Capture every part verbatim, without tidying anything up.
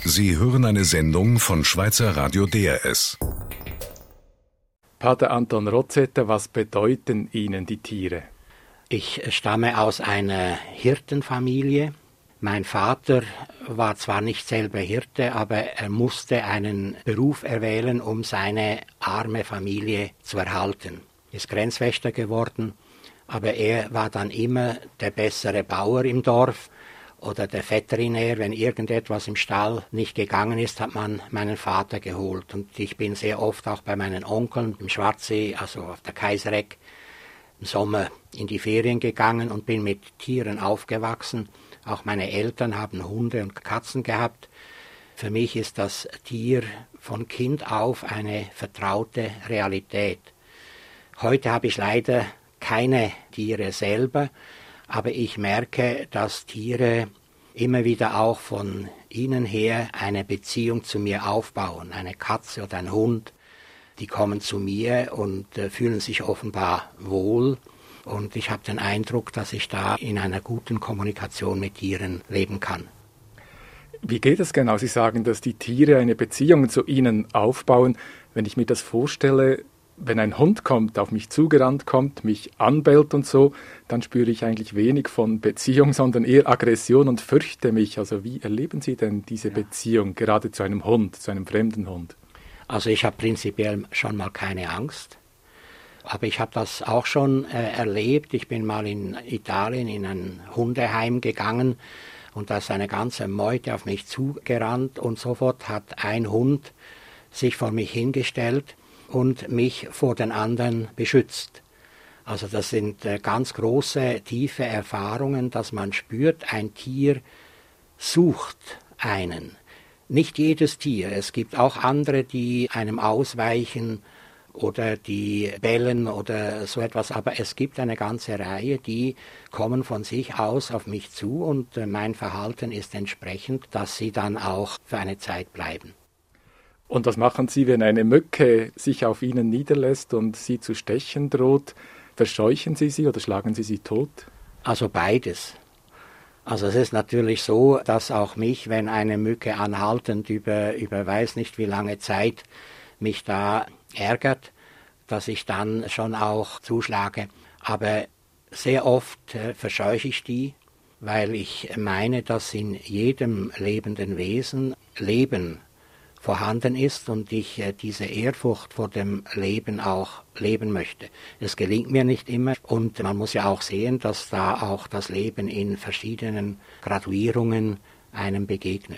Sie hören eine Sendung von Schweizer Radio D R S. Pater Anton Rozetter, was bedeuten Ihnen die Tiere? Ich stamme aus einer Hirtenfamilie. Mein Vater war zwar nicht selber Hirte, aber er musste einen Beruf erwählen, um seine arme Familie zu erhalten. Ist Grenzwächter geworden, aber er war dann immer der bessere Bauer im Dorf oder der Veterinär. Wenn irgendetwas im Stall nicht gegangen ist, hat man meinen Vater geholt. Und ich bin sehr oft auch bei meinen Onkeln im Schwarzsee, also auf der Kaisereck, im Sommer in die Ferien gegangen und bin mit Tieren aufgewachsen. Auch meine Eltern haben Hunde und Katzen gehabt. Für mich ist das Tier von Kind auf eine vertraute Realität. Heute habe ich leider keine Tiere selber, aber ich merke, dass Tiere immer wieder auch von ihnen her eine Beziehung zu mir aufbauen. Eine Katze oder ein Hund, die kommen zu mir und äh, fühlen sich offenbar wohl. Und ich habe den Eindruck, dass ich da in einer guten Kommunikation mit Tieren leben kann. Wie geht es genau? Sie sagen, dass die Tiere eine Beziehung zu Ihnen aufbauen. Wenn ich mir das vorstelle, wenn ein Hund kommt, auf mich zugerannt kommt, mich anbellt und so, dann spüre ich eigentlich wenig von Beziehung, sondern eher Aggression und fürchte mich. Also wie erleben Sie denn diese ja. Beziehung gerade zu einem Hund, zu einem fremden Hund? Also ich habe prinzipiell schon mal keine Angst. Aber ich habe das auch schon äh, erlebt. Ich bin mal in Italien in ein Hundeheim gegangen und da ist eine ganze Meute auf mich zugerannt und sofort hat ein Hund sich vor mich hingestellt und mich vor den anderen beschützt. Also das sind äh, ganz große, tiefe Erfahrungen, dass man spürt, ein Tier sucht einen. Nicht jedes Tier, es gibt auch andere, die einem ausweichen oder die bellen oder so etwas, aber es gibt eine ganze Reihe, die kommen von sich aus auf mich zu und äh, mein Verhalten ist entsprechend, dass sie dann auch für eine Zeit bleiben. Und was machen Sie, wenn eine Mücke sich auf Ihnen niederlässt und Sie zu stechen droht? Verscheuchen Sie sie oder schlagen Sie sie tot? Also beides. Also es ist natürlich so, dass auch mich, wenn eine Mücke anhaltend über, über weiß nicht wie lange Zeit mich da ärgert, dass ich dann schon auch zuschlage. Aber sehr oft äh, verscheuche ich die, weil ich meine, dass in jedem lebenden Wesen Leben vorhanden ist und ich äh, diese Ehrfurcht vor dem Leben auch leben möchte. Es gelingt mir nicht immer und man muss ja auch sehen, dass da auch das Leben in verschiedenen Graduierungen einem begegnet.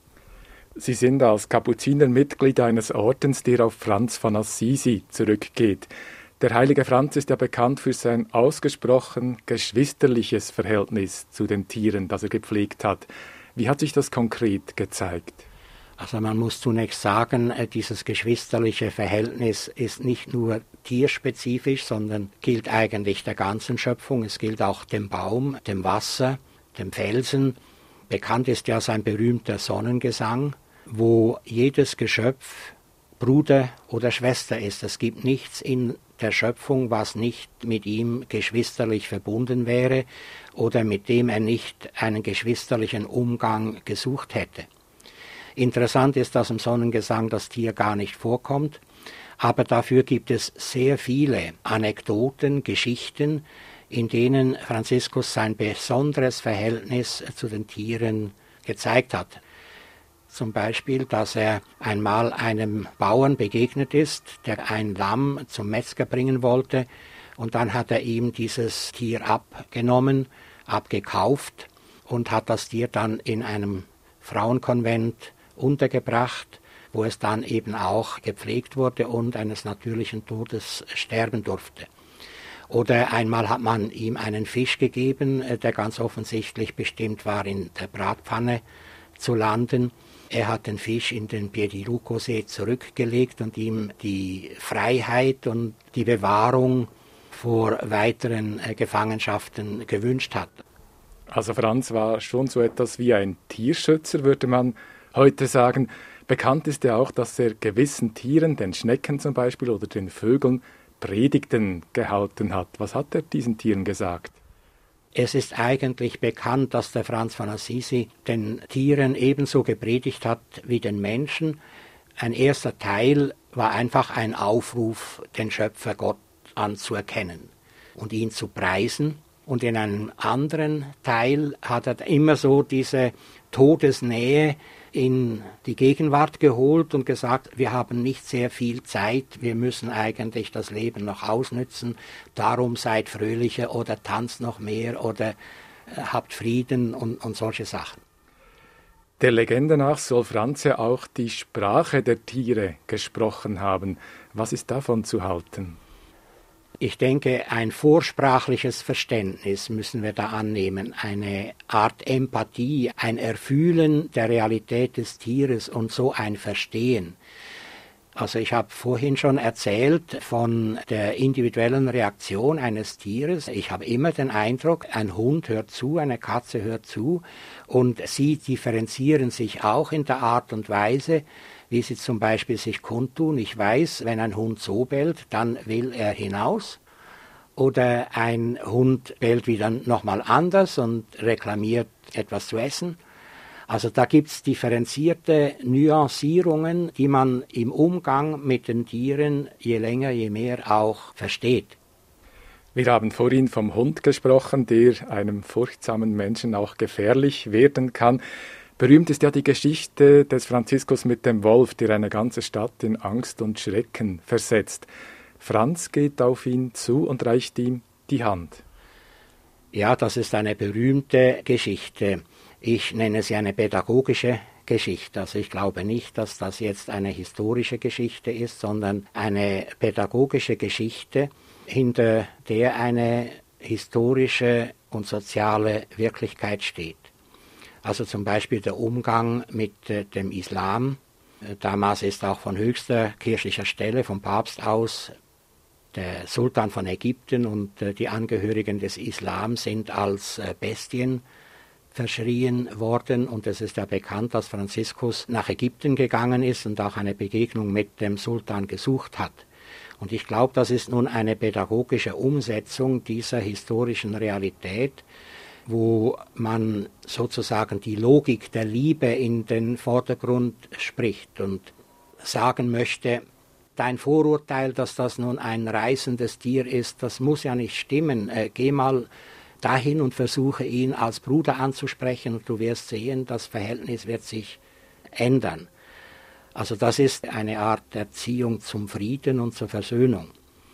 Sie sind als Kapuziner Mitglied eines Ordens, der auf Franz von Assisi zurückgeht. Der heilige Franz ist ja bekannt für sein ausgesprochen geschwisterliches Verhältnis zu den Tieren, das er gepflegt hat. Wie hat sich das konkret gezeigt? Also man muss zunächst sagen, dieses geschwisterliche Verhältnis ist nicht nur tierspezifisch, sondern gilt eigentlich der ganzen Schöpfung. Es gilt auch dem Baum, dem Wasser, dem Felsen. Bekannt ist ja sein berühmter Sonnengesang, wo jedes Geschöpf Bruder oder Schwester ist. Es gibt nichts in der Schöpfung, was nicht mit ihm geschwisterlich verbunden wäre oder mit dem er nicht einen geschwisterlichen Umgang gesucht hätte. Interessant ist, dass im Sonnengesang das Tier gar nicht vorkommt, aber dafür gibt es sehr viele Anekdoten, Geschichten, in denen Franziskus sein besonderes Verhältnis zu den Tieren gezeigt hat. Zum Beispiel, dass er einmal einem Bauern begegnet ist, der ein Lamm zum Metzger bringen wollte, und dann hat er ihm dieses Tier abgenommen, abgekauft und hat das Tier dann in einem Frauenkonvent untergebracht, wo es dann eben auch gepflegt wurde und eines natürlichen Todes sterben durfte. Oder einmal hat man ihm einen Fisch gegeben, der ganz offensichtlich bestimmt war, in der Bratpfanne zu landen. Er hat den Fisch in den Piediluco-See zurückgelegt und ihm die Freiheit und die Bewahrung vor weiteren Gefangenschaften gewünscht hat. Also Franz war schon so etwas wie ein Tierschützer, würde man heute sagen. Bekannt ist ja auch, dass er gewissen Tieren, den Schnecken zum Beispiel oder den Vögeln, Predigten gehalten hat. Was hat er diesen Tieren gesagt? Es ist eigentlich bekannt, dass der Franz von Assisi den Tieren ebenso gepredigt hat wie den Menschen. Ein erster Teil war einfach ein Aufruf, den Schöpfer Gott anzuerkennen und ihn zu preisen. Und in einem anderen Teil hat er immer so diese Todesnähe in die Gegenwart geholt und gesagt, wir haben nicht sehr viel Zeit, wir müssen eigentlich das Leben noch ausnützen, darum seid fröhlicher oder tanzt noch mehr oder habt Frieden und, und solche Sachen. Der Legende nach soll Franz ja auch die Sprache der Tiere gesprochen haben. Was ist davon zu halten? Ich denke, ein vorsprachliches Verständnis müssen wir da annehmen, eine Art Empathie, ein Erfühlen der Realität des Tieres und so ein Verstehen. Also ich habe vorhin schon erzählt von der individuellen Reaktion eines Tieres. Ich habe immer den Eindruck, ein Hund hört zu, eine Katze hört zu und sie differenzieren sich auch in der Art und Weise, wie sie zum Beispiel sich kundtun. Ich weiß, wenn ein Hund so bellt, dann will er hinaus. Oder ein Hund bellt wieder nochmal anders und reklamiert etwas zu essen. Also da gibt es differenzierte Nuancierungen, die man im Umgang mit den Tieren je länger, je mehr auch versteht. Wir haben vorhin vom Hund gesprochen, der einem furchtsamen Menschen auch gefährlich werden kann. Berühmt ist ja die Geschichte des Franziskus mit dem Wolf, der eine ganze Stadt in Angst und Schrecken versetzt. Franz geht auf ihn zu und reicht ihm die Hand. Ja, das ist eine berühmte Geschichte. Ich nenne sie eine pädagogische Geschichte. Also ich glaube nicht, dass das jetzt eine historische Geschichte ist, sondern eine pädagogische Geschichte, hinter der eine historische und soziale Wirklichkeit steht. Also zum Beispiel der Umgang mit äh, dem Islam. Damals ist auch von höchster kirchlicher Stelle, vom Papst aus, der Sultan von Ägypten und äh, die Angehörigen des Islam sind als äh, Bestien verschrien worden. Und es ist ja bekannt, dass Franziskus nach Ägypten gegangen ist und auch eine Begegnung mit dem Sultan gesucht hat. Und ich glaube, das ist nun eine pädagogische Umsetzung dieser historischen Realität, wo man sozusagen die Logik der Liebe in den Vordergrund spricht und sagen möchte, dein Vorurteil, dass das nun ein reißendes Tier ist, das muss ja nicht stimmen. Äh, geh mal dahin und versuche ihn als Bruder anzusprechen und du wirst sehen, das Verhältnis wird sich ändern. Also das ist eine Art Erziehung zum Frieden und zur Versöhnung.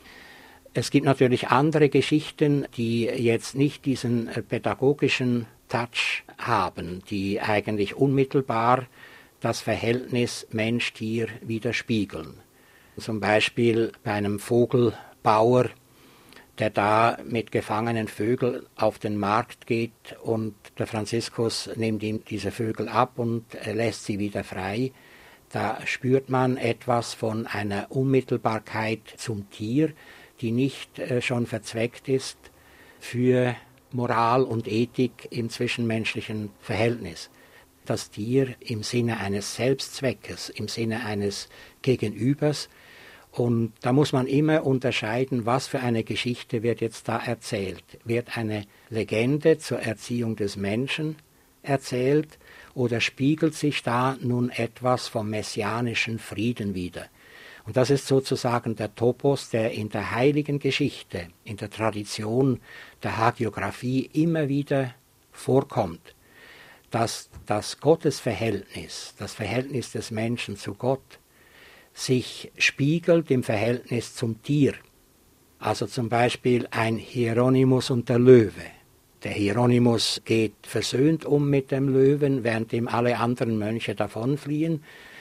Es gibt natürlich andere Geschichten, die jetzt nicht diesen pädagogischen Touch haben, die eigentlich unmittelbar das Verhältnis Mensch-Tier widerspiegeln. Zum Beispiel bei einem Vogelbauer, der da mit gefangenen Vögeln auf den Markt geht und der Franziskus nimmt ihm diese Vögel ab und lässt sie wieder frei. Da spürt man etwas von einer Unmittelbarkeit zum Tier, die nicht äh, schon verzweckt ist für Moral und Ethik im zwischenmenschlichen Verhältnis. Das Tier im Sinne eines Selbstzweckes, im Sinne eines Gegenübers. Und da muss man immer unterscheiden, was für eine Geschichte wird jetzt da erzählt. Wird eine Legende zur Erziehung des Menschen erzählt oder spiegelt sich da nun etwas vom messianischen Frieden wider? Und das ist sozusagen der Topos, der in der heiligen Geschichte, in der Tradition der Hagiographie immer wieder vorkommt, dass das Gottesverhältnis, das Verhältnis des Menschen zu Gott, sich spiegelt im Verhältnis zum Tier. Also zum Beispiel ein Hieronymus und der Löwe. Der Hieronymus geht versöhnt um mit dem Löwen, während ihm alle anderen Mönche davonfliehen.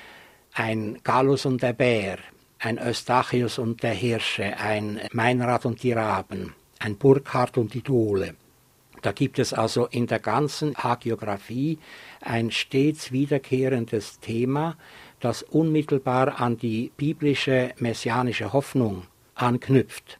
Ein Gallus und der Bär, ein Eustachius und der Hirsche, ein Meinrad und die Raben, ein Burkhard und die Dole. Da gibt es also in der ganzen Hagiographie ein stets wiederkehrendes Thema, das unmittelbar an die biblische messianische Hoffnung anknüpft.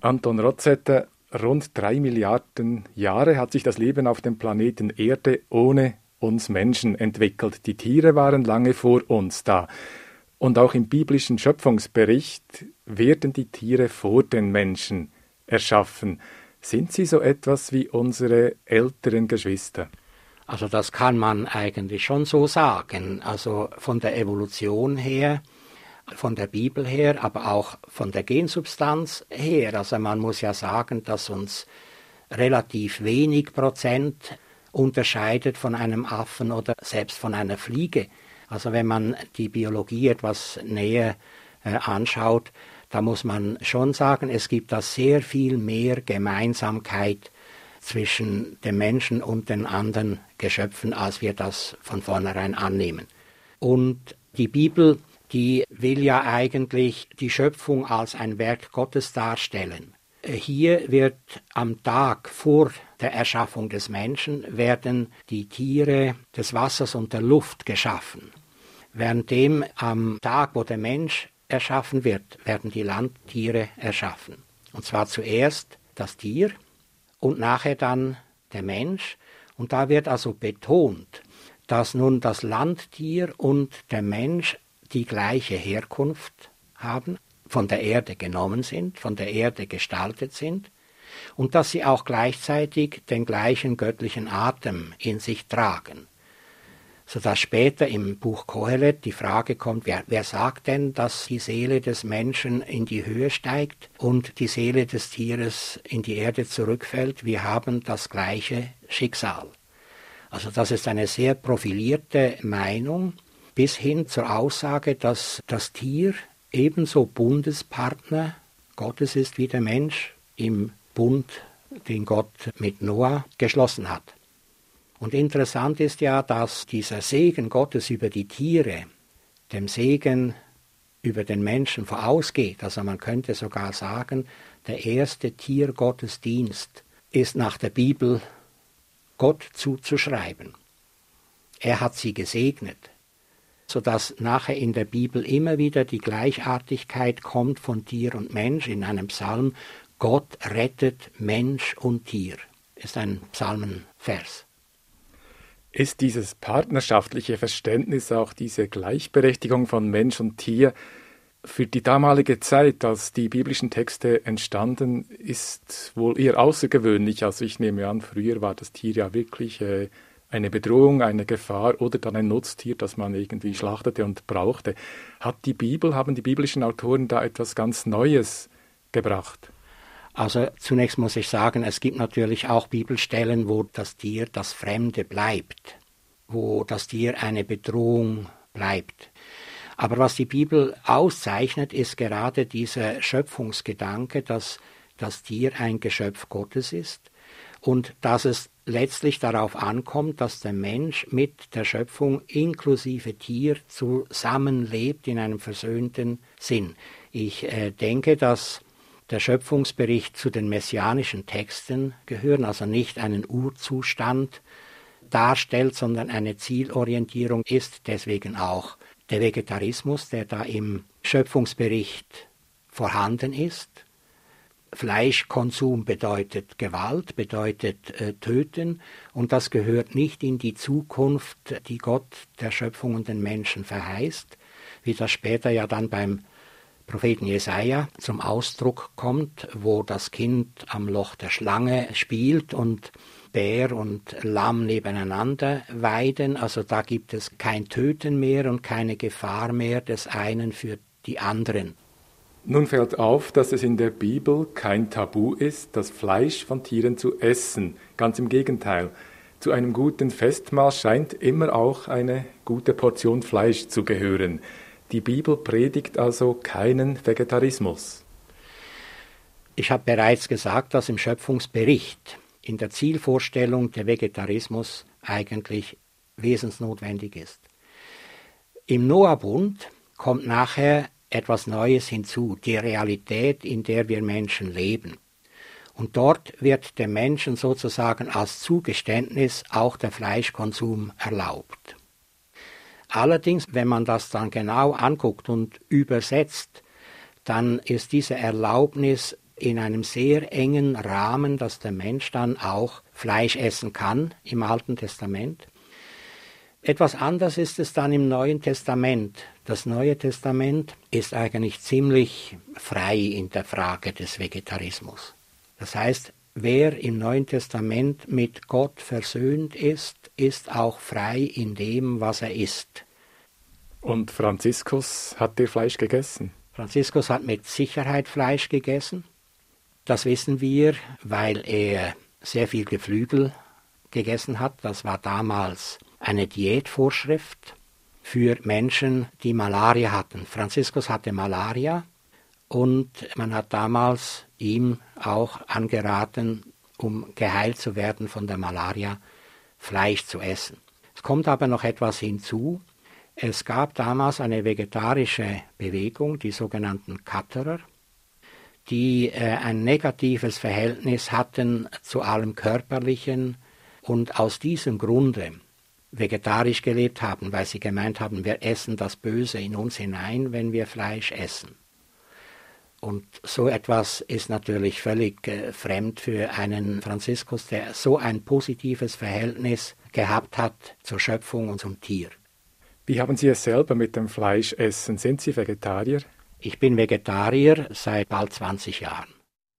Anton Rozetto, rund drei Milliarden Jahre hat sich das Leben auf dem Planeten Erde ohne uns Menschen entwickelt. Die Tiere waren lange vor uns da. Und auch im biblischen Schöpfungsbericht werden die Tiere vor den Menschen erschaffen. Sind sie so etwas wie unsere älteren Geschwister? Also das kann man eigentlich schon so sagen. Also von der Evolution her, von der Bibel her, aber auch von der Gensubstanz her. Also man muss ja sagen, dass uns relativ wenig Prozent unterscheidet von einem Affen oder selbst von einer Fliege. Also wenn man die Biologie etwas näher äh, anschaut, da muss man schon sagen, es gibt da sehr viel mehr Gemeinsamkeit zwischen dem Menschen und den anderen Geschöpfen, als wir das von vornherein annehmen. Und die Bibel, die will ja eigentlich die Schöpfung als ein Werk Gottes darstellen. Hier wird am Tag vor der Erschaffung des Menschen werden die Tiere des Wassers und der Luft geschaffen. Währenddem am Tag, wo der Mensch erschaffen wird, werden die Landtiere erschaffen. Und zwar zuerst das Tier und nachher dann der Mensch. Und da wird also betont, dass nun das Landtier und der Mensch die gleiche Herkunft haben, von der Erde genommen sind, von der Erde gestaltet sind und dass sie auch gleichzeitig den gleichen göttlichen Atem in sich tragen. Sodass später im Buch Kohelet die Frage kommt, wer, wer sagt denn, dass die Seele des Menschen in die Höhe steigt und die Seele des Tieres in die Erde zurückfällt? Wir haben das gleiche Schicksal. Also das ist eine sehr profilierte Meinung, bis hin zur Aussage, dass das Tier ebenso Bundespartner Gottes ist wie der Mensch im Bund, den Gott mit Noah geschlossen hat. Und interessant ist ja, dass dieser Segen Gottes über die Tiere dem Segen über den Menschen vorausgeht. Also man könnte sogar sagen, der erste Tiergottesdienst ist nach der Bibel Gott zuzuschreiben. Er hat sie gesegnet, sodass nachher in der Bibel immer wieder die Gleichartigkeit kommt von Tier und Mensch in einem Psalm. Gott rettet Mensch und Tier, ist ein Psalmenvers. Ist dieses partnerschaftliche Verständnis, auch diese Gleichberechtigung von Mensch und Tier, für die damalige Zeit, als die biblischen Texte entstanden, ist wohl eher außergewöhnlich. Also ich nehme an, früher war das Tier ja wirklich äh, eine Bedrohung, eine Gefahr oder dann ein Nutztier, das man irgendwie schlachtete und brauchte. Hat die Bibel, haben die biblischen Autoren da etwas ganz Neues gebracht? Also zunächst muss ich sagen, es gibt natürlich auch Bibelstellen, wo das Tier das Fremde bleibt, wo das Tier eine Bedrohung bleibt. Aber was die Bibel auszeichnet, ist gerade dieser Schöpfungsgedanke, dass das Tier ein Geschöpf Gottes ist und dass es letztlich darauf ankommt, dass der Mensch mit der Schöpfung inklusive Tier zusammenlebt in einem versöhnten Sinn. Ich äh, denke, dass der Schöpfungsbericht zu den messianischen Texten gehören, also nicht einen Urzustand darstellt, sondern eine Zielorientierung ist, deswegen auch der Vegetarismus, der da im Schöpfungsbericht vorhanden ist. Fleischkonsum bedeutet Gewalt, bedeutet äh, Töten und das gehört nicht in die Zukunft, die Gott der Schöpfung und den Menschen verheißt, wie das später ja dann beim Propheten Jesaja zum Ausdruck kommt, wo das Kind am Loch der Schlange spielt und Bär und Lamm nebeneinander weiden. Also da gibt es kein Töten mehr und keine Gefahr mehr des einen für die anderen. Nun fällt auf, dass es in der Bibel kein Tabu ist, das Fleisch von Tieren zu essen. Ganz im Gegenteil. Zu einem guten Festmahl scheint immer auch eine gute Portion Fleisch zu gehören. Die Bibel predigt also keinen Vegetarismus. Ich habe bereits gesagt, dass im Schöpfungsbericht in der Zielvorstellung der Vegetarismus eigentlich wesensnotwendig ist. Im Noah-Bund kommt nachher etwas Neues hinzu, die Realität, in der wir Menschen leben. Und dort wird dem Menschen sozusagen als Zugeständnis auch der Fleischkonsum erlaubt. Allerdings, wenn man das dann genau anguckt und übersetzt, dann ist diese Erlaubnis in einem sehr engen Rahmen, dass der Mensch dann auch Fleisch essen kann im Alten Testament. Etwas anders ist es dann im Neuen Testament. Das Neue Testament ist eigentlich ziemlich frei in der Frage des Vegetarismus. Das heißt, wer im Neuen Testament mit Gott versöhnt ist, ist auch frei in dem, was er isst. Und Franziskus hat der Fleisch gegessen? Franziskus hat mit Sicherheit Fleisch gegessen. Das wissen wir, weil er sehr viel Geflügel gegessen hat. Das war damals eine Diätvorschrift für Menschen, die Malaria hatten. Franziskus hatte Malaria und man hat damals ihm auch angeraten, um geheilt zu werden von der Malaria, Fleisch zu essen. Es kommt aber noch etwas hinzu. Es gab damals eine vegetarische Bewegung, die sogenannten Cutterer, die äh, ein negatives Verhältnis hatten zu allem Körperlichen und aus diesem Grunde vegetarisch gelebt haben, weil sie gemeint haben, wir essen das Böse in uns hinein, wenn wir Fleisch essen. Und so etwas ist natürlich völlig äh, fremd für einen Franziskus, der so ein positives Verhältnis gehabt hat zur Schöpfung und zum Tier. Wie haben Sie es selber mit dem Fleischessen? Sind Sie Vegetarier? Ich bin Vegetarier seit bald zwanzig Jahren.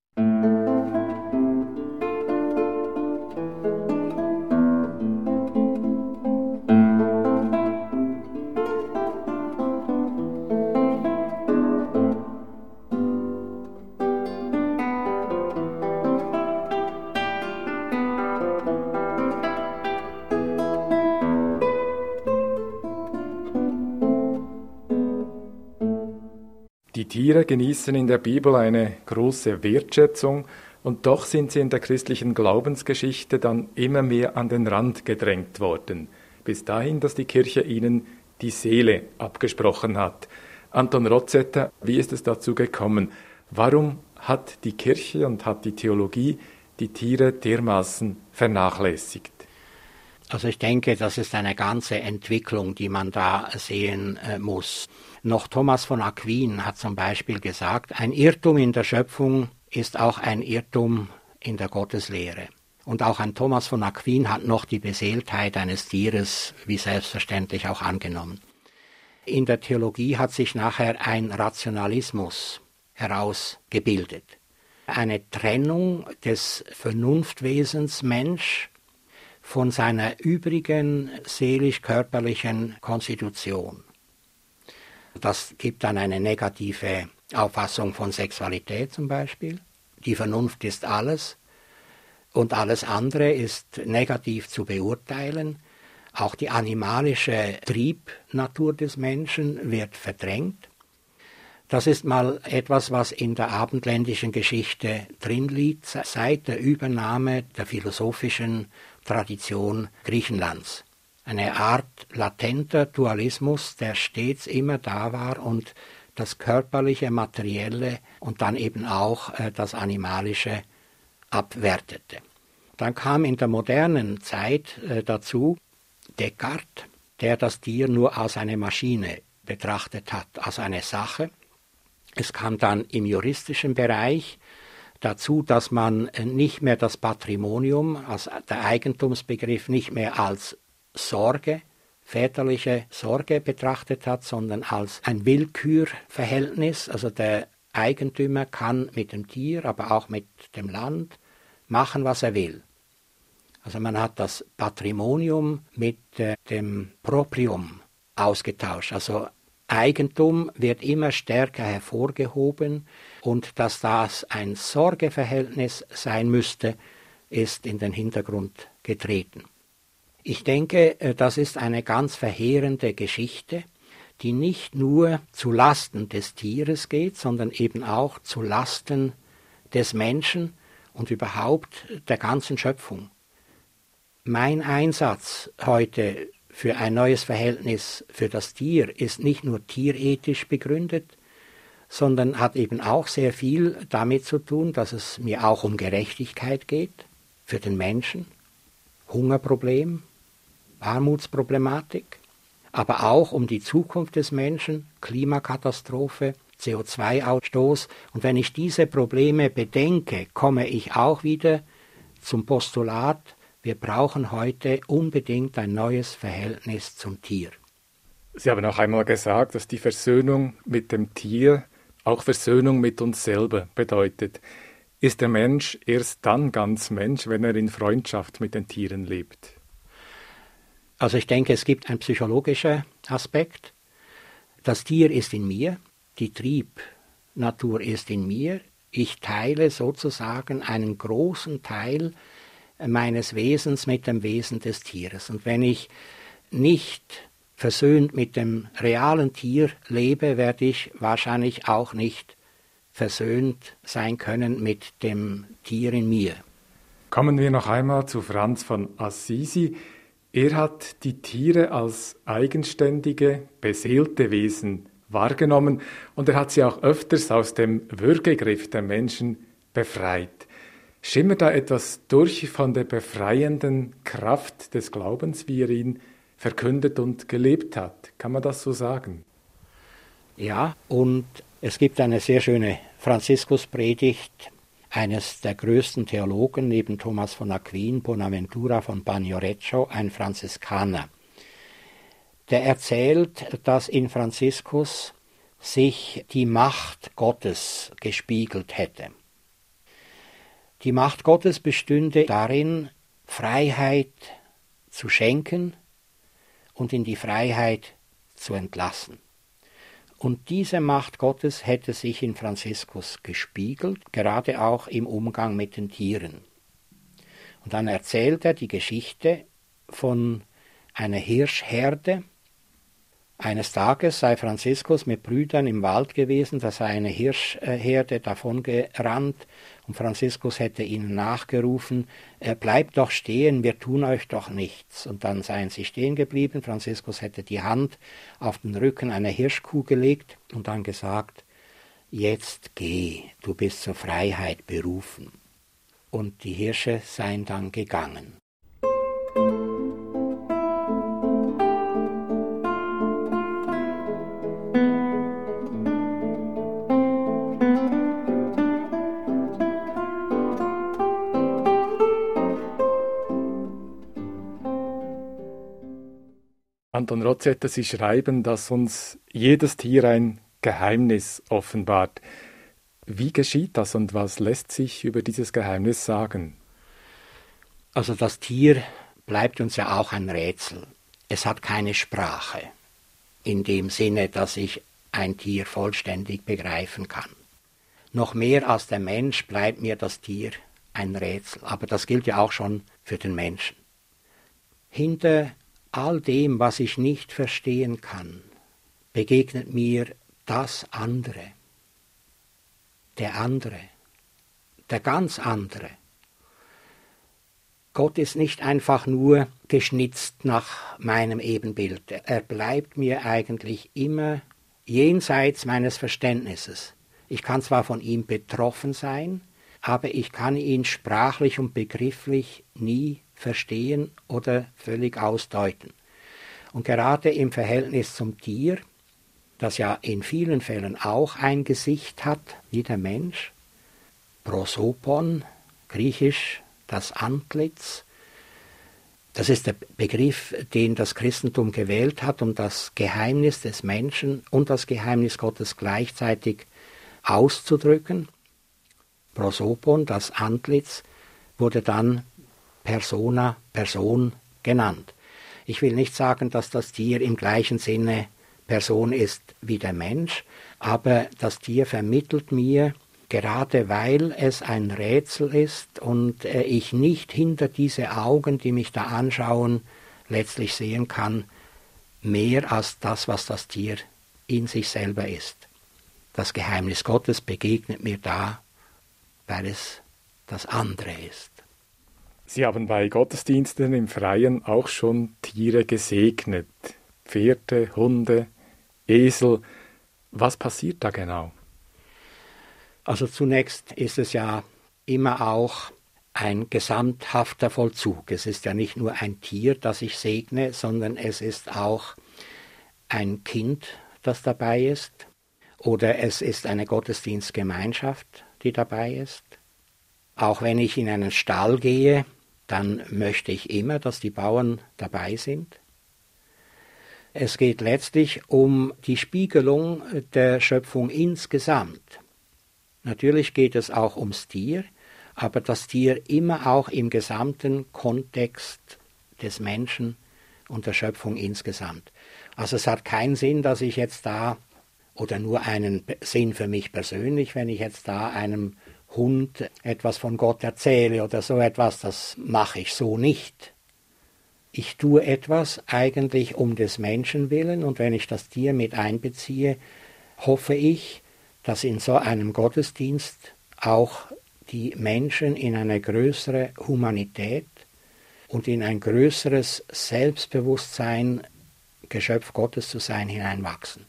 Die Tiere genießen in der Bibel eine große Wertschätzung und doch sind sie in der christlichen Glaubensgeschichte dann immer mehr an den Rand gedrängt worden, bis dahin, dass die Kirche ihnen die Seele abgesprochen hat. Anton Rozetter, wie ist es dazu gekommen? Warum hat die Kirche und hat die Theologie die Tiere dermaßen vernachlässigt? Also ich denke, das ist eine ganze Entwicklung, die man da sehen äh, muss. Noch Thomas von Aquin hat zum Beispiel gesagt, ein Irrtum in der Schöpfung ist auch ein Irrtum in der Gotteslehre. Und auch ein Thomas von Aquin hat noch die Beseeltheit eines Tieres wie selbstverständlich auch angenommen. In der Theologie hat sich nachher ein Rationalismus herausgebildet. Eine Trennung des Vernunftwesens Mensch von seiner übrigen seelisch-körperlichen Konstitution. Das gibt dann eine negative Auffassung von Sexualität zum Beispiel. Die Vernunft ist alles und alles andere ist negativ zu beurteilen. Auch die animalische Triebnatur des Menschen wird verdrängt. Das ist mal etwas, was in der abendländischen Geschichte drin liegt, seit der Übernahme der philosophischen Tradition Griechenlands. Eine Art latenter Dualismus, der stets immer da war und das körperliche, materielle und dann eben auch äh, das animalische abwertete. Dann kam in der modernen Zeit äh, dazu Descartes, der das Tier nur als eine Maschine betrachtet hat, als eine Sache. Es kam dann im juristischen Bereich dazu, dass man nicht mehr das Patrimonium, also der Eigentumsbegriff, nicht mehr als Sorge, väterliche Sorge betrachtet hat, sondern als ein Willkürverhältnis. Also der Eigentümer kann mit dem Tier, aber auch mit dem Land machen, was er will. Also man hat das Patrimonium mit äh, dem Proprium ausgetauscht. Also Eigentum wird immer stärker hervorgehoben und dass das ein Sorgeverhältnis sein müsste, ist in den Hintergrund getreten. Ich denke, das ist eine ganz verheerende Geschichte, die nicht nur zu Lasten des Tieres geht, sondern eben auch zu Lasten des Menschen und überhaupt der ganzen Schöpfung. Mein Einsatz heute für ein neues Verhältnis für das Tier ist nicht nur tierethisch begründet, sondern hat eben auch sehr viel damit zu tun, dass es mir auch um Gerechtigkeit geht für den Menschen, Hungerproblem, Armutsproblematik, aber auch um die Zukunft des Menschen, Klimakatastrophe, C O zwei Ausstoß. Und wenn ich diese Probleme bedenke, komme ich auch wieder zum Postulat, wir brauchen heute unbedingt ein neues Verhältnis zum Tier. Sie haben auch einmal gesagt, dass die Versöhnung mit dem Tier auch Versöhnung mit uns selber bedeutet. Ist der Mensch erst dann ganz Mensch, wenn er in Freundschaft mit den Tieren lebt? Also ich denke, es gibt einen psychologischen Aspekt. Das Tier ist in mir, die Triebnatur ist in mir. Ich teile sozusagen einen großen Teil meines Wesens mit dem Wesen des Tieres. Und wenn ich nicht versöhnt mit dem realen Tier lebe, werde ich wahrscheinlich auch nicht versöhnt sein können mit dem Tier in mir. Kommen wir noch einmal zu Franz von Assisi. Er hat die Tiere als eigenständige, beseelte Wesen wahrgenommen und er hat sie auch öfters aus dem Würgegriff der Menschen befreit. Schimmert da etwas durch von der befreienden Kraft des Glaubens, wie er ihn verkündet und gelebt hat? Kann man das so sagen? Ja, und es gibt eine sehr schöne Franziskuspredigt eines der größten Theologen neben Thomas von Aquin, Bonaventura von Bagnoregio, ein Franziskaner. Der erzählt, dass in Franziskus sich die Macht Gottes gespiegelt hätte. Die Macht Gottes bestünde darin, Freiheit zu schenken und in die Freiheit zu entlassen. Und diese Macht Gottes hätte sich in Franziskus gespiegelt, gerade auch im Umgang mit den Tieren. Und dann erzählt er die Geschichte von einer Hirschherde. Eines Tages sei Franziskus mit Brüdern im Wald gewesen, da sei eine Hirschherde davongerannt und Franziskus hätte ihnen nachgerufen, bleibt doch stehen, wir tun euch doch nichts. Und dann seien sie stehen geblieben, Franziskus hätte die Hand auf den Rücken einer Hirschkuh gelegt und dann gesagt, jetzt geh, du bist zur Freiheit berufen. Und die Hirsche seien dann gegangen. Anton Rozetto, Sie schreiben, dass uns jedes Tier ein Geheimnis offenbart. Wie geschieht das und was lässt sich über dieses Geheimnis sagen? Also das Tier bleibt uns ja auch ein Rätsel. Es hat keine Sprache, in dem Sinne, dass ich ein Tier vollständig begreifen kann. Noch mehr als der Mensch bleibt mir das Tier ein Rätsel, aber das gilt ja auch schon für den Menschen. Hinter all dem, was ich nicht verstehen kann, begegnet mir das andere, der andere, der ganz andere. Gott ist nicht einfach nur geschnitzt nach meinem Ebenbild. Er bleibt mir eigentlich immer jenseits meines Verständnisses. Ich kann zwar von ihm betroffen sein, aber ich kann ihn sprachlich und begrifflich nie verstehen oder völlig ausdeuten. Und gerade im Verhältnis zum Tier, das ja in vielen Fällen auch ein Gesicht hat, wie der Mensch, prosopon, griechisch das Antlitz, das ist der Begriff, den das Christentum gewählt hat, um das Geheimnis des Menschen und das Geheimnis Gottes gleichzeitig auszudrücken. Prosopon, das Antlitz, wurde dann Persona, Person genannt. Ich will nicht sagen, dass das Tier im gleichen Sinne Person ist wie der Mensch, aber das Tier vermittelt mir, gerade weil es ein Rätsel ist und ich nicht hinter diese Augen, die mich da anschauen, letztlich sehen kann, mehr als das, was das Tier in sich selber ist. Das Geheimnis Gottes begegnet mir da, weil es das andere ist. Sie haben bei Gottesdiensten im Freien auch schon Tiere gesegnet. Pferde, Hunde, Esel. Was passiert da genau? Also zunächst ist es ja immer auch ein gesamthafter Vollzug. Es ist ja nicht nur ein Tier, das ich segne, sondern es ist auch ein Kind, das dabei ist. oder es ist eine Gottesdienstgemeinschaft, die dabei ist. Auch wenn ich in einen Stall gehe, dann möchte ich immer, dass die Bauern dabei sind. Es geht letztlich um die Spiegelung der Schöpfung insgesamt. Natürlich geht es auch ums Tier, aber das Tier immer auch im gesamten Kontext des Menschen und der Schöpfung insgesamt. Also es hat keinen Sinn, dass ich jetzt da, oder nur einen Sinn für mich persönlich, wenn ich jetzt da einem Hund etwas von Gott erzähle oder so etwas, das mache ich so nicht. Ich tue etwas eigentlich um des Menschen willen, und wenn ich das Tier mit einbeziehe, hoffe ich, dass in so einem Gottesdienst auch die Menschen in eine größere Humanität und in ein größeres Selbstbewusstsein, Geschöpf Gottes zu sein, hineinwachsen.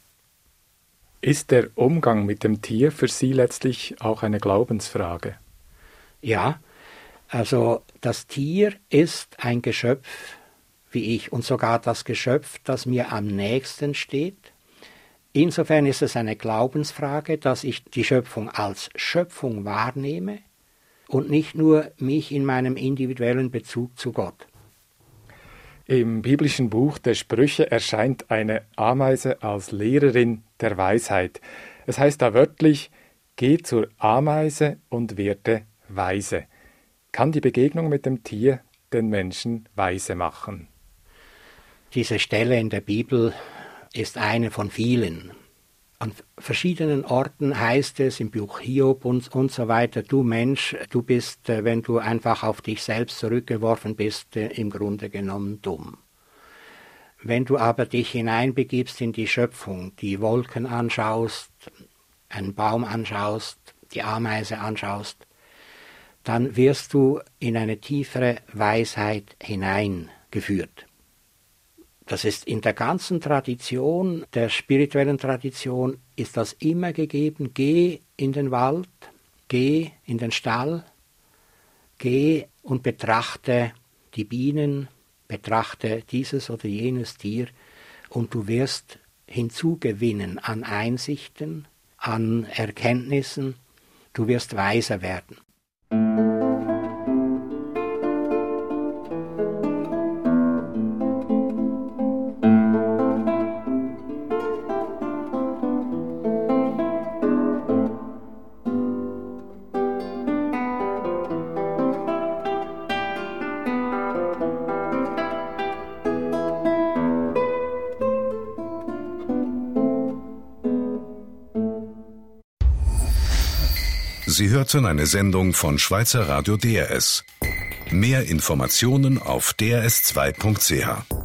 Ist der Umgang mit dem Tier für Sie letztlich auch eine Glaubensfrage? Ja, also das Tier ist ein Geschöpf wie ich und sogar das Geschöpf, das mir am nächsten steht. Insofern ist es eine Glaubensfrage, dass ich die Schöpfung als Schöpfung wahrnehme und nicht nur mich in meinem individuellen Bezug zu Gott. Im biblischen Buch der Sprüche erscheint eine Ameise als Lehrerin der Weisheit. Es heißt da wörtlich, geh zur Ameise und werde weise. Kann die Begegnung mit dem Tier den Menschen weise machen? Diese Stelle in der Bibel ist eine von vielen. An verschiedenen Orten heißt es im Buch Hiob und, und so weiter, du Mensch, du bist, wenn du einfach auf dich selbst zurückgeworfen bist, im Grunde genommen dumm. Wenn du aber dich hineinbegibst in die Schöpfung, die Wolken anschaust, einen Baum anschaust, die Ameise anschaust, dann wirst du in eine tiefere Weisheit hineingeführt. Das ist in der ganzen Tradition, der spirituellen Tradition, ist das immer gegeben. Geh in den Wald, geh in den Stall, geh und betrachte die Bienen, betrachte dieses oder jenes Tier und du wirst hinzugewinnen an Einsichten, an Erkenntnissen, du wirst weiser werden. Sie hörten eine Sendung von Schweizer Radio D R S. Mehr Informationen auf d r s zwei punkt c h.